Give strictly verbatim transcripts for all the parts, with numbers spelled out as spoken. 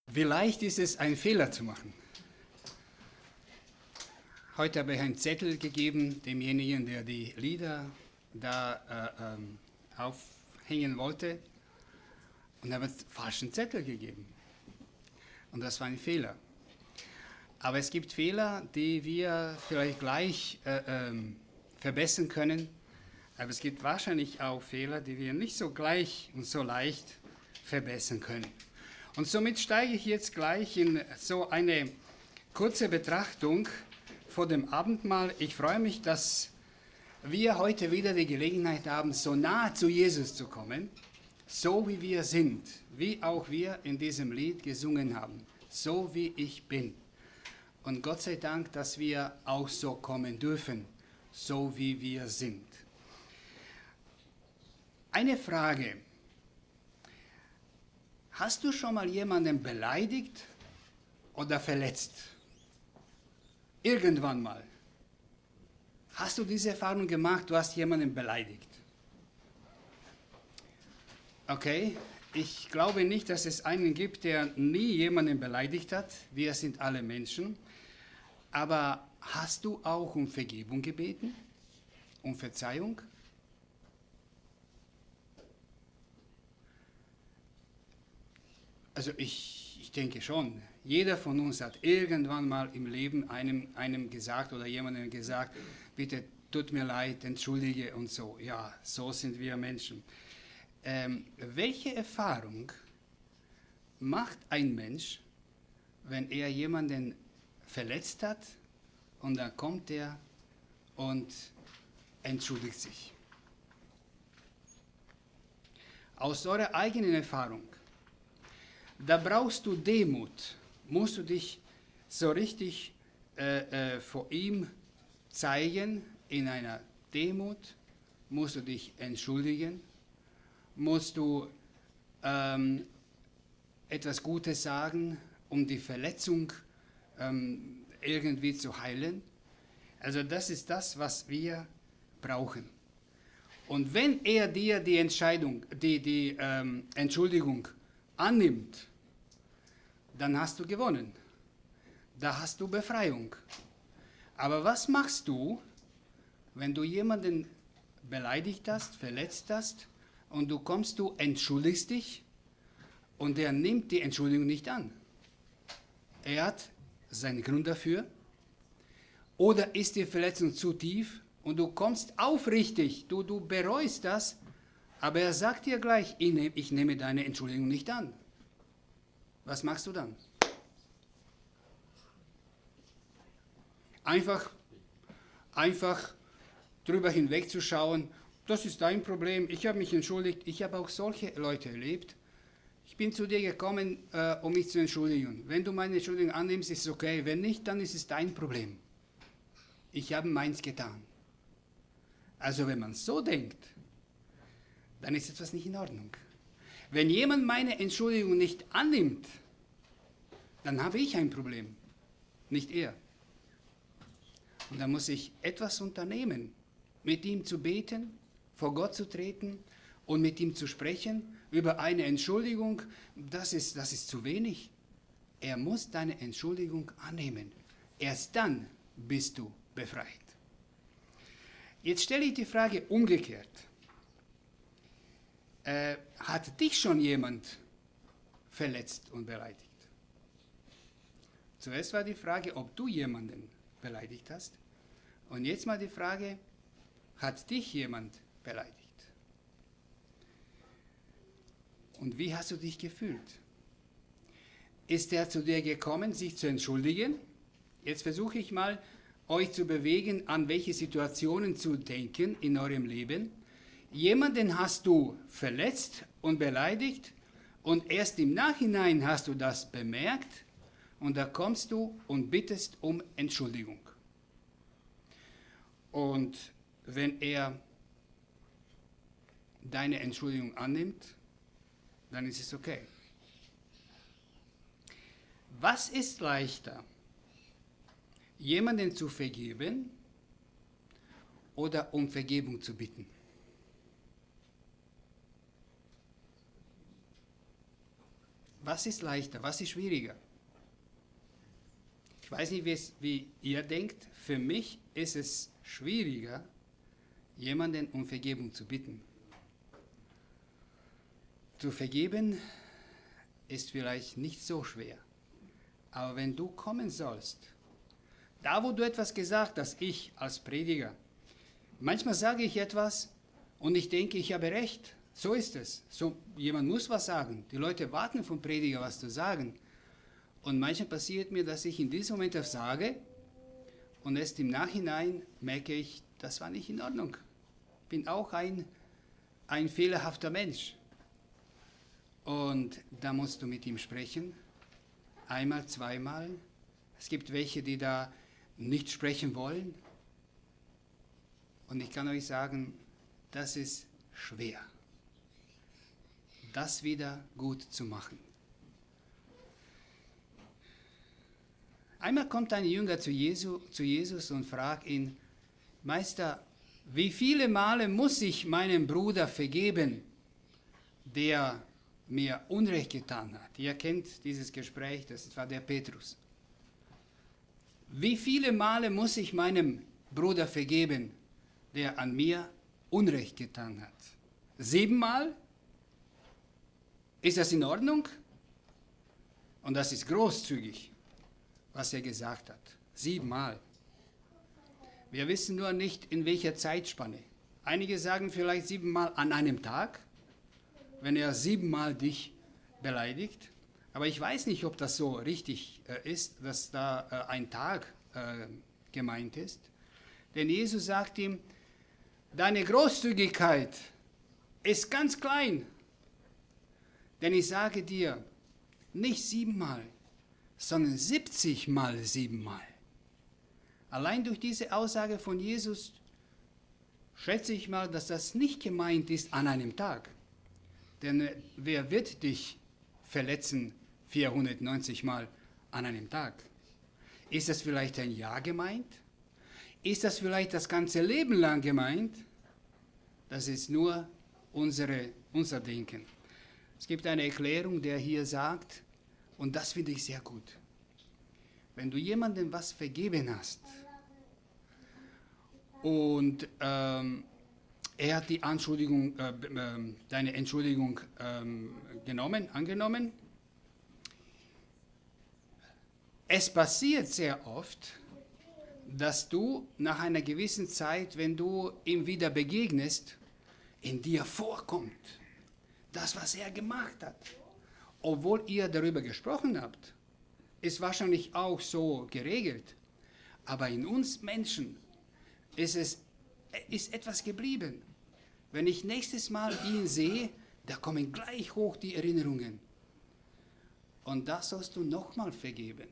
Wie leicht ist es, einen Fehler zu machen? Heute habe ich einen Zettel gegeben, demjenigen, der die Lieder da äh, ähm, aufhängen wollte, und habe einen falschen Zettel gegeben. Und das war ein Fehler. Aber es gibt Fehler, die wir vielleicht gleich äh, ähm, verbessern können, aber es gibt wahrscheinlich auch Fehler, die wir nicht so gleich und so leicht verbessern können. Und somit steige ich jetzt gleich in so eine kurze Betrachtung vor dem Abendmahl. Ich freue mich, dass wir heute wieder die Gelegenheit haben, so nah zu Jesus zu kommen, so wie wir sind, wie auch wir in diesem Lied gesungen haben, so wie ich bin. Und Gott sei Dank, dass wir auch so kommen dürfen, so wie wir sind. Eine Frage. Hast du schon mal jemanden beleidigt oder verletzt? Irgendwann mal. Hast du diese Erfahrung gemacht, du hast jemanden beleidigt? Okay, ich glaube nicht, dass es einen gibt, der nie jemanden beleidigt hat. Wir sind alle Menschen. Aber hast du auch um Vergebung gebeten? Um Verzeihung? Also ich, ich denke schon, jeder von uns hat irgendwann mal im Leben einem, einem gesagt oder jemandem gesagt, bitte tut mir leid, entschuldige und so. Ja, so sind wir Menschen. Ähm, welche Erfahrung macht ein Mensch, wenn er jemanden verletzt hat und dann kommt er und entschuldigt sich? Aus eurer eigenen Erfahrung, da brauchst du Demut, musst du dich so richtig äh, äh, vor ihm zeigen, in einer Demut, musst du dich entschuldigen, musst du ähm, etwas Gutes sagen, um die Verletzung ähm, irgendwie zu heilen. Also das ist das, was wir brauchen. Und wenn er dir die Entscheidung, die, die ähm, Entschuldigung annimmt, dann hast du gewonnen. Da hast du Befreiung. Aber was machst du, wenn du jemanden beleidigt hast, verletzt hast und du kommst, du entschuldigst dich und er nimmt die Entschuldigung nicht an? Er hat seinen Grund dafür. Oder ist die Verletzung zu tief und du kommst aufrichtig, du, du bereust das, aber er sagt dir gleich, ich nehme, ich nehme deine Entschuldigung nicht an. Was machst du dann? Einfach, einfach drüber hinwegzuschauen, das ist dein Problem, ich habe mich entschuldigt, ich habe auch solche Leute erlebt. Ich bin zu dir gekommen, äh, um mich zu entschuldigen. Wenn du meine Entschuldigung annimmst, ist es okay, wenn nicht, dann ist es dein Problem. Ich habe meins getan. Also wenn man so denkt, dann ist etwas nicht in Ordnung. Wenn jemand meine Entschuldigung nicht annimmt, dann habe ich ein Problem, nicht er. Und da muss ich etwas unternehmen, mit ihm zu beten, vor Gott zu treten und mit ihm zu sprechen über eine Entschuldigung. Das ist, das ist zu wenig. Er muss deine Entschuldigung annehmen. Erst dann bist du befreit. Jetzt stelle ich die Frage umgekehrt. Äh, hat dich schon jemand verletzt und beleidigt? Zuerst war die Frage, ob du jemanden beleidigt hast. Und jetzt mal die Frage, hat dich jemand beleidigt? Und wie hast du dich gefühlt? Ist er zu dir gekommen, sich zu entschuldigen? Jetzt versuche ich mal, euch zu bewegen, an welche Situationen zu denken in eurem Leben. Jemanden hast du verletzt und beleidigt und erst im Nachhinein hast du das bemerkt und da kommst du und bittest um Entschuldigung. Und wenn er deine Entschuldigung annimmt, dann ist es okay. Was ist leichter? Jemanden zu vergeben oder um Vergebung zu bitten? was ist leichter, was ist schwieriger? Ich weiß nicht, wie, es, wie ihr denkt, für mich ist es schwieriger, jemanden um Vergebung zu bitten. Zu vergeben ist vielleicht nicht so schwer, aber wenn du kommen sollst, da wo du etwas gesagt hast, ich als Prediger, manchmal sage ich etwas und ich denke, ich habe recht, so ist es. So, jemand muss was sagen, die Leute warten vom Prediger, was zu sagen. Und manchmal passiert mir, dass ich in diesem Moment das sage und erst im Nachhinein merke ich, das war nicht in Ordnung. Ich bin auch ein, ein fehlerhafter Mensch. Und da musst du mit ihm sprechen, einmal, zweimal. Es gibt welche, die da nicht sprechen wollen. Und ich kann euch sagen, das ist schwer, das wieder gut zu machen. Einmal kommt ein Jünger zu, Jesu, zu Jesus und fragt ihn, Meister, wie viele Male muss ich meinem Bruder vergeben, der mir Unrecht getan hat? Ihr kennt dieses Gespräch, das war der Petrus. Wie viele Male muss ich meinem Bruder vergeben, der an mir Unrecht getan hat? Siebenmal? Ist das in Ordnung? Und das ist großzügig, was er gesagt hat. Siebenmal. Wir wissen nur nicht, in welcher Zeitspanne. Einige sagen vielleicht siebenmal an einem Tag, wenn er siebenmal dich beleidigt. Aber ich weiß nicht, ob das so richtig äh, ist, dass da äh, ein Tag äh, gemeint ist. Denn Jesus sagt ihm, deine Großzügigkeit ist ganz klein. Denn ich sage dir, nicht siebenmal, sondern siebzigmal siebenmal. Allein durch diese Aussage von Jesus schätze ich mal, dass das nicht gemeint ist an einem Tag. Denn äh, wer wird dich verletzen vierhundertneunzig Mal an einem Tag? Ist das vielleicht ein Jahr gemeint? Ist das vielleicht das ganze Leben lang gemeint? Das ist nur unsere, unser Denken. Es gibt eine Erklärung, der hier sagt, und das finde ich sehr gut. Wenn du jemandem was vergeben hast und ähm, er hat die Anschuldigung, äh, äh, deine Entschuldigung äh, genommen, angenommen, es passiert sehr oft, dass du nach einer gewissen Zeit, wenn du ihm wieder begegnest, in dir vorkommt, das, was er gemacht hat. Obwohl ihr darüber gesprochen habt, ist wahrscheinlich auch so geregelt. Aber in uns Menschen ist, es, ist etwas geblieben. Wenn ich nächstes Mal ihn sehe, da kommen gleich hoch die Erinnerungen. Und das sollst du nochmal vergeben.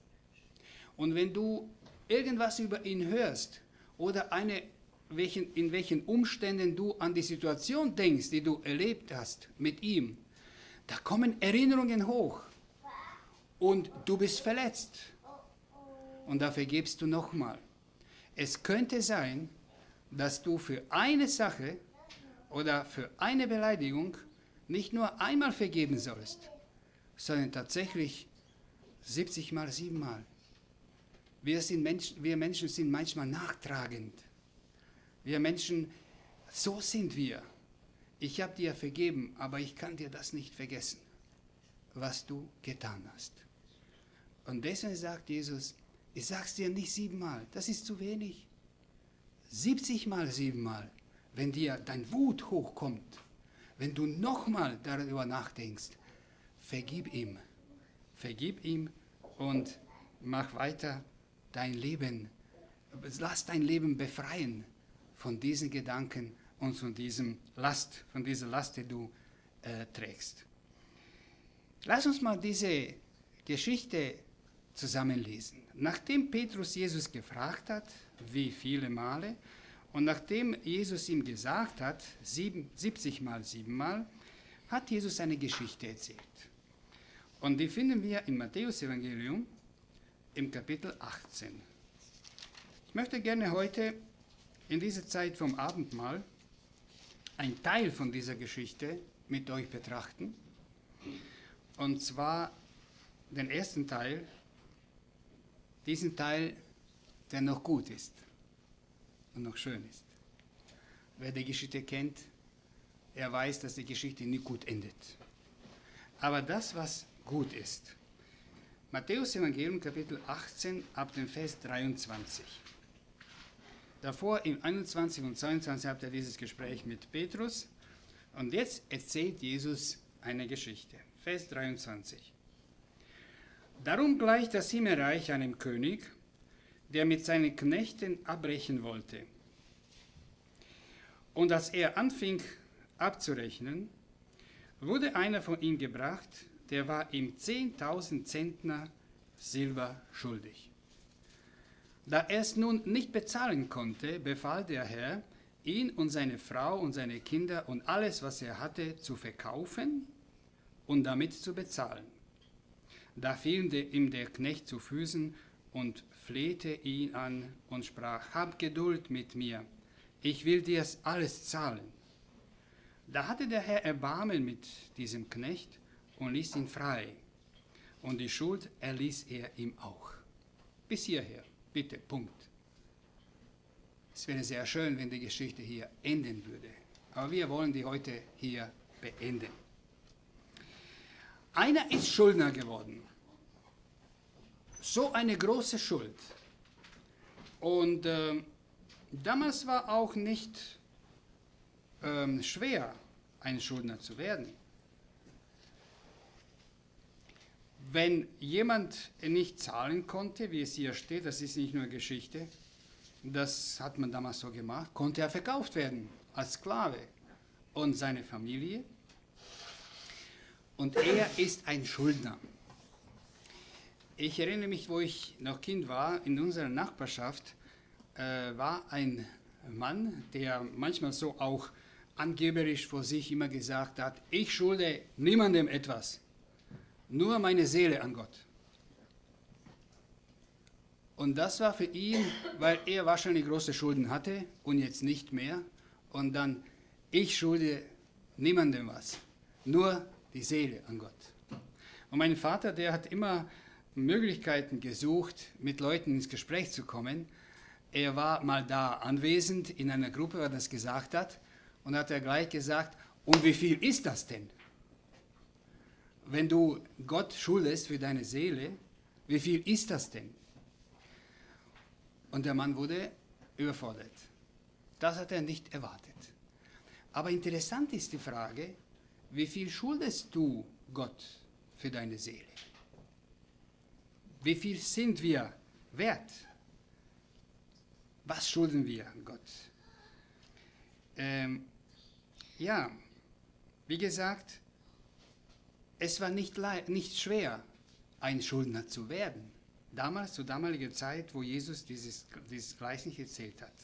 Und wenn du irgendwas über ihn hörst oder eine, welchen, in welchen Umständen du an die Situation denkst, die du erlebt hast mit ihm, da kommen Erinnerungen hoch und du bist verletzt. Und da vergebst du nochmal. Es könnte sein, dass du für eine Sache oder für eine Beleidigung nicht nur einmal vergeben sollst, sondern tatsächlich siebzig Mal, sieben Mal. Wir, sind Menschen, wir Menschen sind manchmal nachtragend. Wir Menschen, so sind wir. Ich habe dir vergeben, aber ich kann dir das nicht vergessen, was du getan hast. Und deswegen sagt Jesus, ich sage es dir nicht siebenmal, das ist zu wenig. siebzig Mal siebenmal, wenn dir dein Wut hochkommt, wenn du nochmal darüber nachdenkst, vergib ihm, vergib ihm und mach weiter dein Leben, lass dein Leben befreien von diesen Gedanken und von diesem Last, von dieser Last, die du äh, trägst. Lass uns mal diese Geschichte zusammenlesen. Nachdem Petrus Jesus gefragt hat, wie viele Male, und nachdem Jesus ihm gesagt hat, sieben, siebzig Mal, sieben Mal, hat Jesus eine Geschichte erzählt. Und die finden wir im Matthäus-Evangelium im Kapitel achtzehn. Ich möchte gerne heute in dieser Zeit vom Abendmahl einen Teil von dieser Geschichte mit euch betrachten. Und zwar den ersten Teil, diesen Teil, der noch gut ist und noch schön ist. Wer die Geschichte kennt, er weiß, dass die Geschichte nicht gut endet. Aber das, was gut ist. Matthäus Evangelium Kapitel achtzehn ab dem Vers dreiundzwanzig. Davor im einundzwanzig und zweiundzwanzig habt ihr dieses Gespräch mit Petrus. Und jetzt erzählt Jesus eine Geschichte. Vers dreiundzwanzig. Darum gleicht das Himmelreich einem König, der mit seinen Knechten abbrechen wollte. Und als er anfing abzurechnen, wurde einer von ihm gebracht, der war ihm zehntausend Zentner Silber schuldig. Da er es nun nicht bezahlen konnte, befahl der Herr, ihn und seine Frau und seine Kinder und alles, was er hatte, zu verkaufen und damit zu bezahlen. Da fiel ihm der Knecht zu Füßen und flehte ihn an und sprach: Hab Geduld mit mir, ich will dir alles zahlen. Da hatte der Herr Erbarmen mit diesem Knecht und ließ ihn frei. Und die Schuld erließ er ihm auch. Bis hierher, bitte, Punkt. Es wäre sehr schön, wenn die Geschichte hier enden würde. Aber wir wollen die heute hier beenden. Einer ist Schuldner geworden. So eine große Schuld. Und äh, damals war auch nicht äh, schwer, ein Schuldner zu werden. Wenn jemand nicht zahlen konnte, wie es hier steht, das ist nicht nur Geschichte, das hat man damals so gemacht, konnte er verkauft werden als Sklave und seine Familie. Und er ist ein Schuldner. Ich erinnere mich, wo ich noch Kind war, in unserer Nachbarschaft äh, war ein Mann, der manchmal so auch angeberisch vor sich immer gesagt hat: Ich schulde niemandem etwas, nur meine Seele an Gott. Und das war für ihn, weil er wahrscheinlich große Schulden hatte und jetzt nicht mehr. Und dann: Ich schulde niemandem was, nur die Seele an Gott. Und mein Vater, der hat immer Möglichkeiten gesucht, mit Leuten ins Gespräch zu kommen. Er war mal da anwesend in einer Gruppe, wo er das gesagt hat, und hat er gleich gesagt: Und wie viel ist das denn? Wenn du Gott schuldest für deine Seele, wie viel ist das denn? Und der Mann wurde überfordert. Das hat er nicht erwartet. Aber interessant ist die Frage: Wie viel schuldest du Gott für deine Seele? Wie viel sind wir wert? Was schulden wir Gott? Ähm, ja, wie gesagt, es war nicht, nicht schwer, ein Schuldner zu werden. Damals, zur damaligen Zeit, wo Jesus dieses, dieses Gleichnis erzählt hat.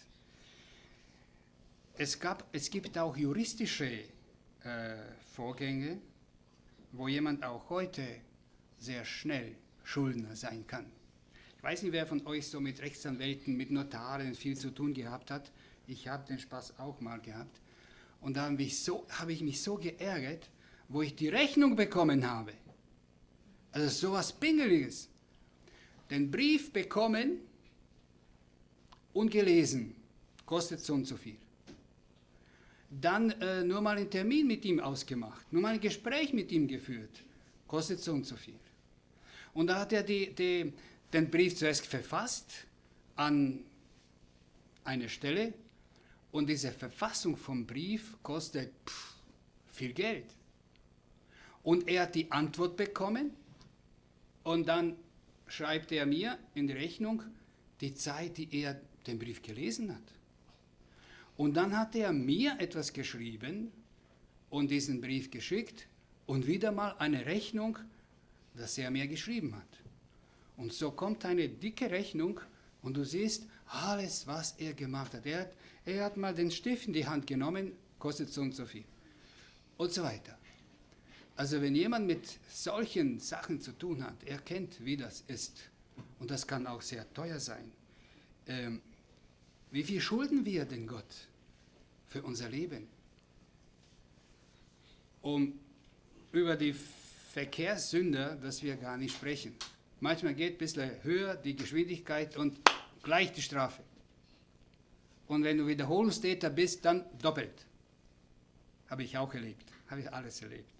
Es, gab, es gibt auch juristische äh, Vorgänge, wo jemand auch heute sehr schnell Schuldner sein kann. Ich weiß nicht, wer von euch so mit Rechtsanwälten, mit Notaren viel zu tun gehabt hat. Ich habe den Spaß auch mal gehabt. Und da habe ich, so, habe ich mich so geärgert, wo ich die Rechnung bekommen habe. Also sowas Pingeliges. Den Brief bekommen und gelesen, kostet so und so viel. Dann äh, nur mal einen Termin mit ihm ausgemacht, nur mal ein Gespräch mit ihm geführt, kostet so und so viel. Und da hat er die, die, den Brief zuerst verfasst an eine Stelle, und diese Verfassung vom Brief kostet pff, viel Geld. Und er hat die Antwort bekommen, und dann schreibt er mir in die Rechnung die Zeit, die er den Brief gelesen hat. Und dann hat er mir etwas geschrieben und diesen Brief geschickt und wieder mal eine Rechnung, dass er mir geschrieben hat. Und so kommt eine dicke Rechnung und du siehst alles, was er gemacht hat. Er hat, er hat mal den Stift in die Hand genommen, kostet so und so viel. Und so weiter. Also wenn jemand mit solchen Sachen zu tun hat, er kennt, wie das ist. Und das kann auch sehr teuer sein. Ähm, wie viel schulden wir denn Gott für unser Leben? Um über die Verkehrssünder, dass wir gar nicht sprechen. Manchmal geht ein bisschen höher die Geschwindigkeit und gleich die Strafe. Und wenn du Wiederholungstäter bist, dann doppelt. Habe ich auch erlebt. Habe ich alles erlebt.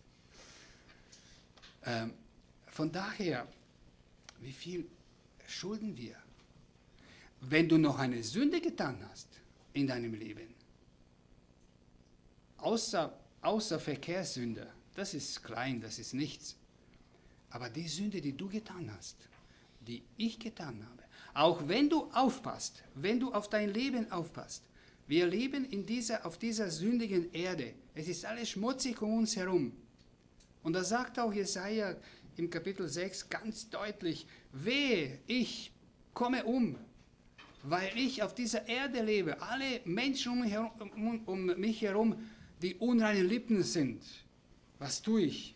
Ähm, von daher, wie viel schulden wir? Wenn du noch eine Sünde getan hast in deinem Leben, außer, außer Verkehrssünde, das ist klein, das ist nichts. Aber die Sünde, die du getan hast, die ich getan habe, auch wenn du aufpasst, wenn du auf dein Leben aufpasst, wir leben in dieser, auf dieser sündigen Erde, es ist alles schmutzig um uns herum. Und da sagt auch Jesaja im Kapitel sechs ganz deutlich, wehe, ich komme um, weil ich auf dieser Erde lebe, alle Menschen um mich herum, um, um mich herum, die unreinen Lippen sind. Was tue ich?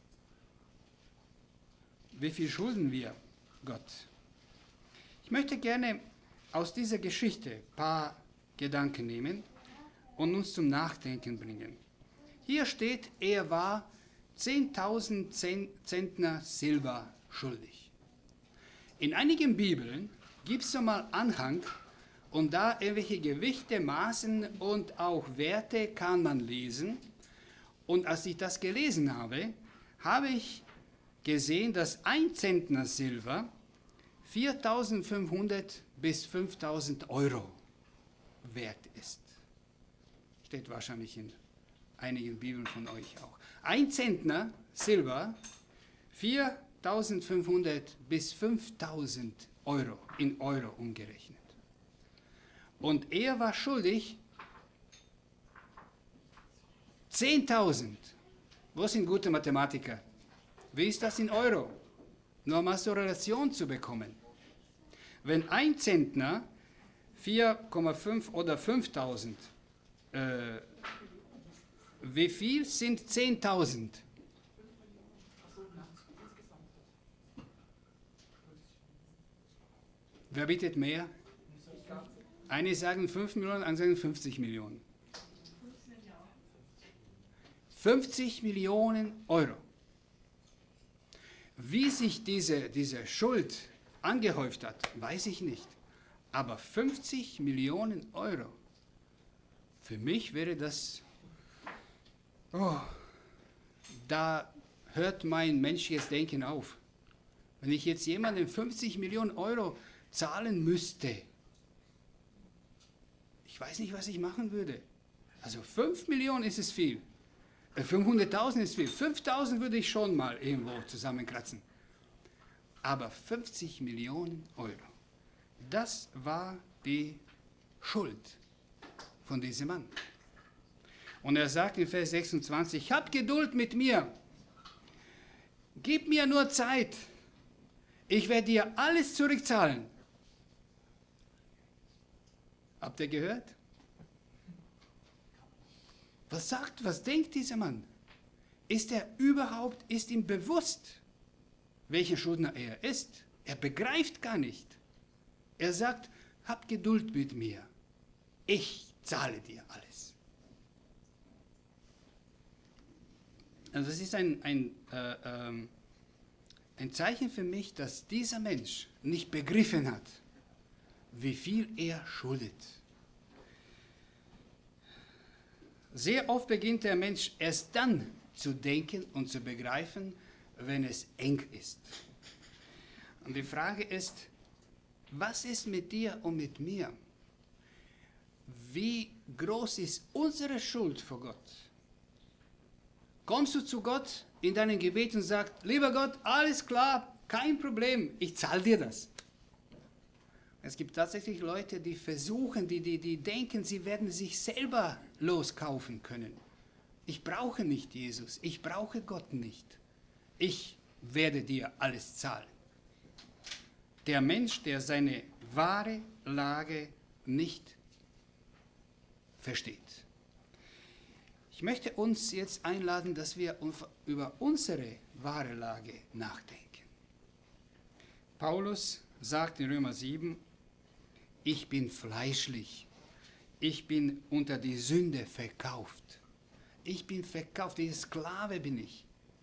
Wie viel schulden wir Gott? Ich möchte gerne aus dieser Geschichte ein paar Gedanken nehmen und uns zum Nachdenken bringen. Hier steht, er war zehntausend Zentner Silber schuldig. In einigen Bibeln gibt es einmal Anhang und da irgendwelche Gewichte, Maßen und auch Werte kann man lesen. Und als ich das gelesen habe, habe ich gesehen, dass ein Zentner Silber viertausendfünfhundert bis fünftausend Euro wert ist. Steht wahrscheinlich in einigen Bibeln von euch auch. Ein Zentner Silber, viertausendfünfhundert bis fünftausend Euro, in Euro umgerechnet. Und er war schuldig zehntausend. Wo sind gute Mathematiker? Wie ist das in Euro? Nur mal so Relation zu bekommen. Wenn ein Zentner vier Komma fünf oder fünftausend, äh, wie viel sind zehntausend? Wer bietet mehr? Einige sagen fünf Millionen, andere sagen fünfzig Millionen. fünfzig Millionen Euro. Wie sich diese, diese Schuld angehäuft hat, weiß ich nicht. Aber fünfzig Millionen Euro, für mich wäre das, oh, da hört mein menschliches Denken auf. Wenn ich jetzt jemandem fünfzig Millionen Euro zahlen müsste, ich weiß nicht, was ich machen würde. Also fünf Millionen ist es viel. fünfhunderttausend ist viel. fünftausend würde ich schon mal irgendwo zusammenkratzen. Aber fünfzig Millionen Euro, das war die Schuld von diesem Mann. Und er sagt in Vers sechsundzwanzig, hab Geduld mit mir. Gib mir nur Zeit. Ich werde dir alles zurückzahlen. Habt ihr gehört? Was sagt, was denkt dieser Mann? Ist er überhaupt, ist ihm bewusst, welcher Schuldner er ist? Er begreift gar nicht. Er sagt, hab Geduld mit mir. Ich zahle dir alles. Also das ist ein, ein, äh, ähm, ein Zeichen für mich, dass dieser Mensch nicht begriffen hat, wie viel er schuldet. Sehr oft beginnt der Mensch erst dann zu denken und zu begreifen, wenn es eng ist. Und die Frage ist, was ist mit dir und mit mir? Wie groß ist unsere Schuld vor Gott? Kommst du zu Gott in deinem Gebet und sagst, lieber Gott, alles klar, kein Problem, ich zahle dir das. Es gibt tatsächlich Leute, die versuchen, die, die, die denken, sie werden sich selber loskaufen können. Ich brauche nicht Jesus, ich brauche Gott nicht. Ich werde dir alles zahlen. Der Mensch, der seine wahre Lage nicht versteht. Ich möchte uns jetzt einladen, dass wir über unsere wahre Lage nachdenken. Paulus sagt in Römer sieben, ich bin fleischlich, ich bin unter die Sünde verkauft. Ich bin verkauft, die Sklave bin ich.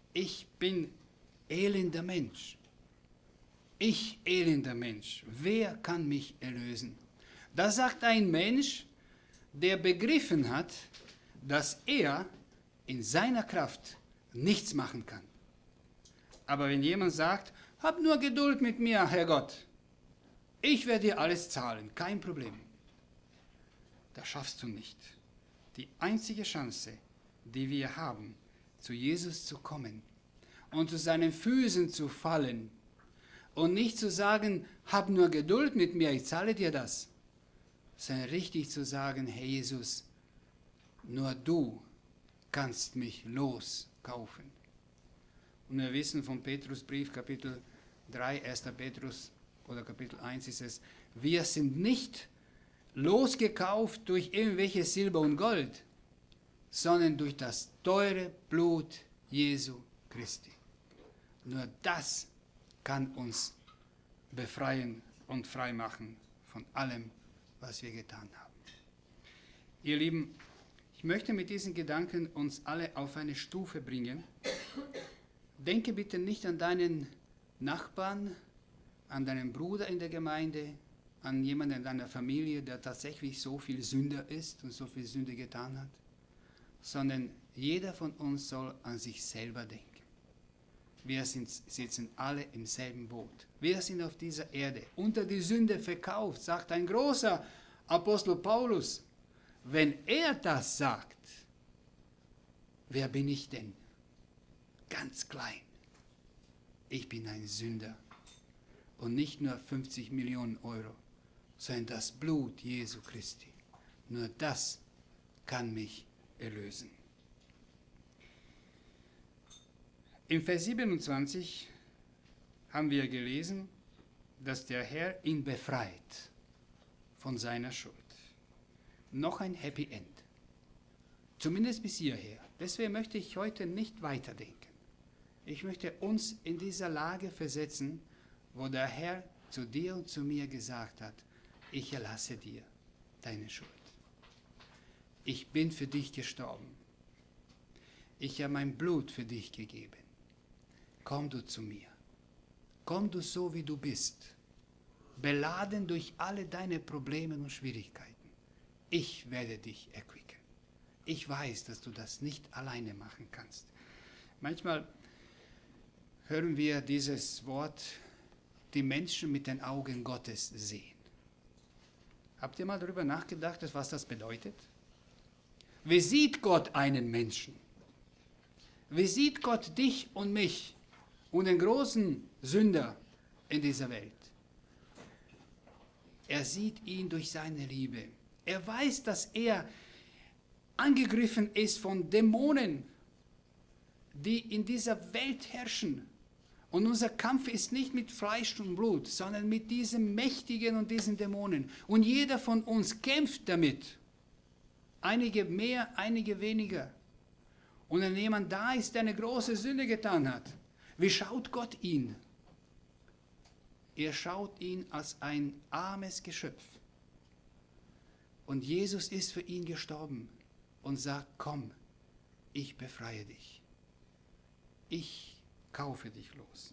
ich bin elender Mensch. Ich, elender Mensch, wer kann mich erlösen? Da sagt ein Mensch, der begriffen hat, dass er in seiner Kraft nichts machen kann. Aber wenn jemand sagt, hab nur Geduld mit mir, Herr Gott, ich werde dir alles zahlen, kein Problem. Das schaffst du nicht. Die einzige Chance, die wir haben, zu Jesus zu kommen und zu seinen Füßen zu fallen und nicht zu sagen, hab nur Geduld mit mir, ich zahle dir das, sondern richtig zu sagen, Herr Jesus, nur du kannst mich loskaufen. Und wir wissen vom Petrusbrief, Kapitel drei, erster Petrus oder Kapitel eins ist es, wir sind nicht losgekauft durch irgendwelche Silber und Gold, sondern durch das teure Blut Jesu Christi. Nur das kann uns befreien und frei machen von allem, was wir getan haben. Ihr Lieben, ich möchte mit diesen Gedanken uns alle auf eine Stufe bringen. Denke bitte nicht an deinen Nachbarn, an deinen Bruder in der Gemeinde, an jemanden in deiner Familie, der tatsächlich so viel Sünder ist und so viel Sünde getan hat, sondern jeder von uns soll an sich selber denken. Wir sind, sitzen alle im selben Boot. Wir sind auf dieser Erde unter die Sünde verkauft, sagt ein großer Apostel Paulus. Wenn er das sagt, wer bin ich denn? Ganz klein. Ich bin ein Sünder. Und nicht nur fünfzig Millionen Euro, sondern das Blut Jesu Christi. Nur das kann mich erlösen. Im Vers siebenundzwanzig haben wir gelesen, dass der Herr ihn befreit von seiner Schuld. Noch ein Happy End. Zumindest bis hierher. Deswegen möchte ich heute nicht weiterdenken. Ich möchte uns in dieser Lage versetzen, wo der Herr zu dir und zu mir gesagt hat, ich erlasse dir deine Schuld. Ich bin für dich gestorben. Ich habe mein Blut für dich gegeben. Komm du zu mir. Komm du so, wie du bist. Beladen durch alle deine Probleme und Schwierigkeiten. Ich werde dich erquicken. Ich weiß, dass du das nicht alleine machen kannst. Manchmal hören wir dieses Wort, die Menschen mit den Augen Gottes sehen. Habt ihr mal darüber nachgedacht, was das bedeutet? Wie sieht Gott einen Menschen? Wie sieht Gott dich und mich und den großen Sünder in dieser Welt? Er sieht ihn durch seine Liebe. Er weiß, dass er angegriffen ist von Dämonen, die in dieser Welt herrschen. Und unser Kampf ist nicht mit Fleisch und Blut, sondern mit diesen Mächtigen und diesen Dämonen. Und jeder von uns kämpft damit. Einige mehr, einige weniger. Und wenn jemand da ist, der eine große Sünde getan hat, wie schaut Gott ihn? Er schaut ihn als ein armes Geschöpf. Und Jesus ist für ihn gestorben und sagt, komm, ich befreie dich. Ich kaufe dich los.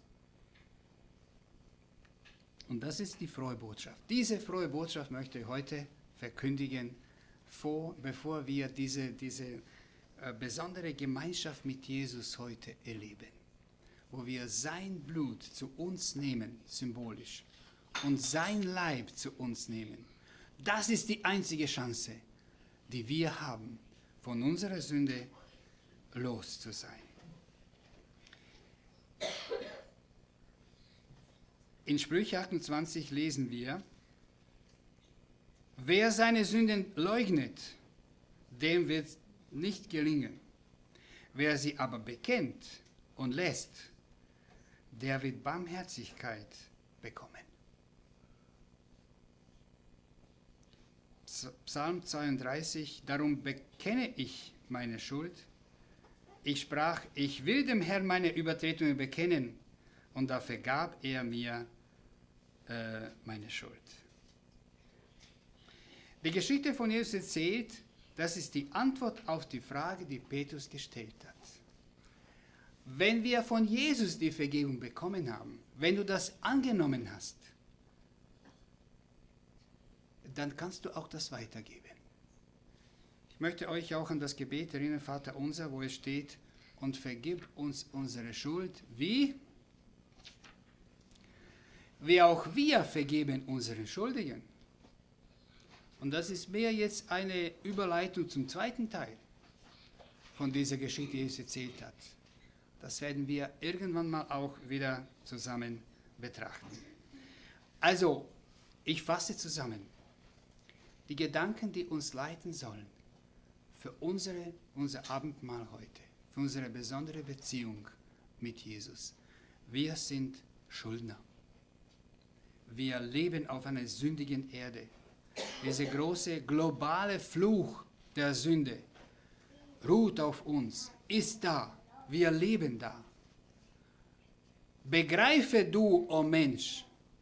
Und das ist die frohe Botschaft. Diese frohe Botschaft möchte ich heute verkündigen, vor, bevor wir diese, diese äh, besondere Gemeinschaft mit Jesus heute erleben, wo wir sein Blut zu uns nehmen, symbolisch, und sein Leib zu uns nehmen. Das ist die einzige Chance, die wir haben, von unserer Sünde los zu sein. In Sprüche achtundzwanzig lesen wir, wer seine Sünden leugnet, dem wird nicht gelingen. Wer sie aber bekennt und lässt, der wird Barmherzigkeit bekommen. Psalm zweiunddreißig, darum bekenne ich meine Schuld. Ich sprach, ich will dem Herrn meine Übertretungen bekennen, und da vergab er mir äh, meine Schuld. Die Geschichte von Jesus erzählt, das ist die Antwort auf die Frage, die Petrus gestellt hat. Wenn wir von Jesus die Vergebung bekommen haben, wenn du das angenommen hast, dann kannst du auch das weitergeben. Ich möchte euch auch an das Gebet erinnern, Vater unser, wo es steht, und vergib uns unsere Schuld, wie? Wie auch wir vergeben unseren Schuldigen. Und das ist mehr jetzt eine Überleitung zum zweiten Teil von dieser Geschichte, die Jesus erzählt hat. Das werden wir irgendwann mal auch wieder zusammen betrachten. Also, ich fasse zusammen. Die Gedanken, die uns leiten sollen für unsere, unser Abendmahl heute, für unsere besondere Beziehung mit Jesus. Wir sind Schuldner. Wir leben auf einer sündigen Erde. Dieser große globale Fluch der Sünde ruht auf uns, ist da. Wir leben da. Begreife du, o oh Mensch,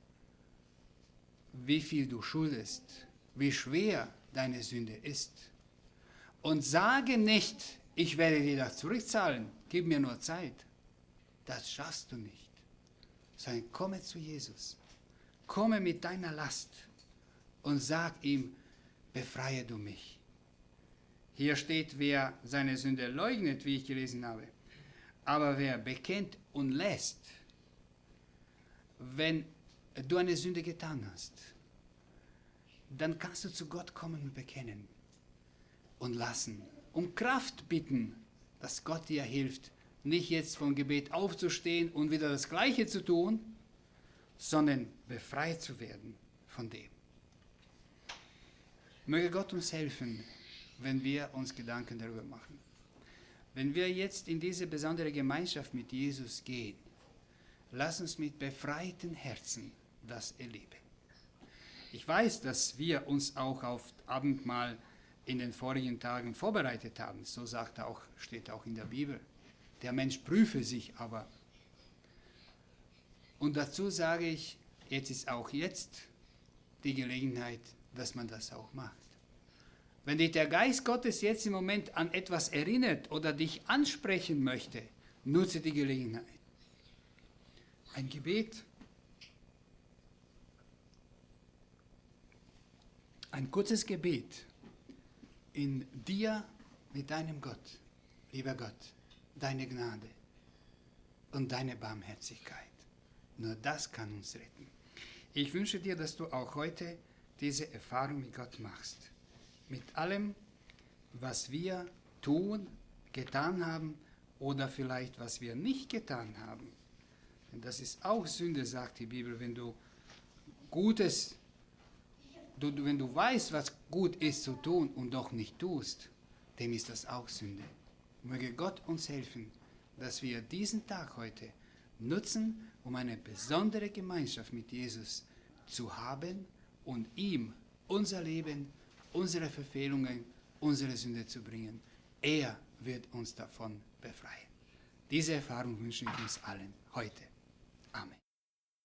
wie viel du schuldest, wie schwer deine Sünde ist. Und sage nicht, ich werde dir das zurückzahlen, gib mir nur Zeit. Das schaffst du nicht. Sondern komme zu Jesus. Komme mit deiner Last und sag ihm, befreie du mich. Hier steht, wer seine Sünde leugnet, wie ich gelesen habe. Aber wer bekennt und lässt, wenn du eine Sünde getan hast, dann kannst du zu Gott kommen und bekennen und lassen. Um Kraft bitten, dass Gott dir hilft, nicht jetzt vom Gebet aufzustehen und wieder das Gleiche zu tun, sondern befreit zu werden von dem. Möge Gott uns helfen, wenn wir uns Gedanken darüber machen. Wenn wir jetzt in diese besondere Gemeinschaft mit Jesus gehen, lass uns mit befreiten Herzen das erleben. Ich weiß, dass wir uns auch auf Abendmahl in den vorigen Tagen vorbereitet haben. So sagt auch, steht auch in der Bibel. Der Mensch prüfe sich aber. Und dazu sage ich, jetzt ist auch jetzt die Gelegenheit, dass man das auch macht. Wenn dich der Geist Gottes jetzt im Moment an etwas erinnert oder dich ansprechen möchte, nutze die Gelegenheit. Ein Gebet, ein kurzes Gebet in dir mit deinem Gott, lieber Gott, deine Gnade und deine Barmherzigkeit. Nur das kann uns retten. Ich wünsche dir, dass du auch heute diese Erfahrung mit Gott machst. Mit allem, was wir tun, getan haben oder vielleicht was wir nicht getan haben. Denn das ist auch Sünde, sagt die Bibel, wenn du Gutes, du, wenn du weißt, was gut ist zu tun und doch nicht tust, dem ist das auch Sünde. Möge Gott uns helfen, dass wir diesen Tag heute nutzen, um eine besondere Gemeinschaft mit Jesus zu haben und ihm unser Leben, unsere Verfehlungen, unsere Sünde zu bringen. Er wird uns davon befreien. Diese Erfahrung wünsche ich uns allen heute.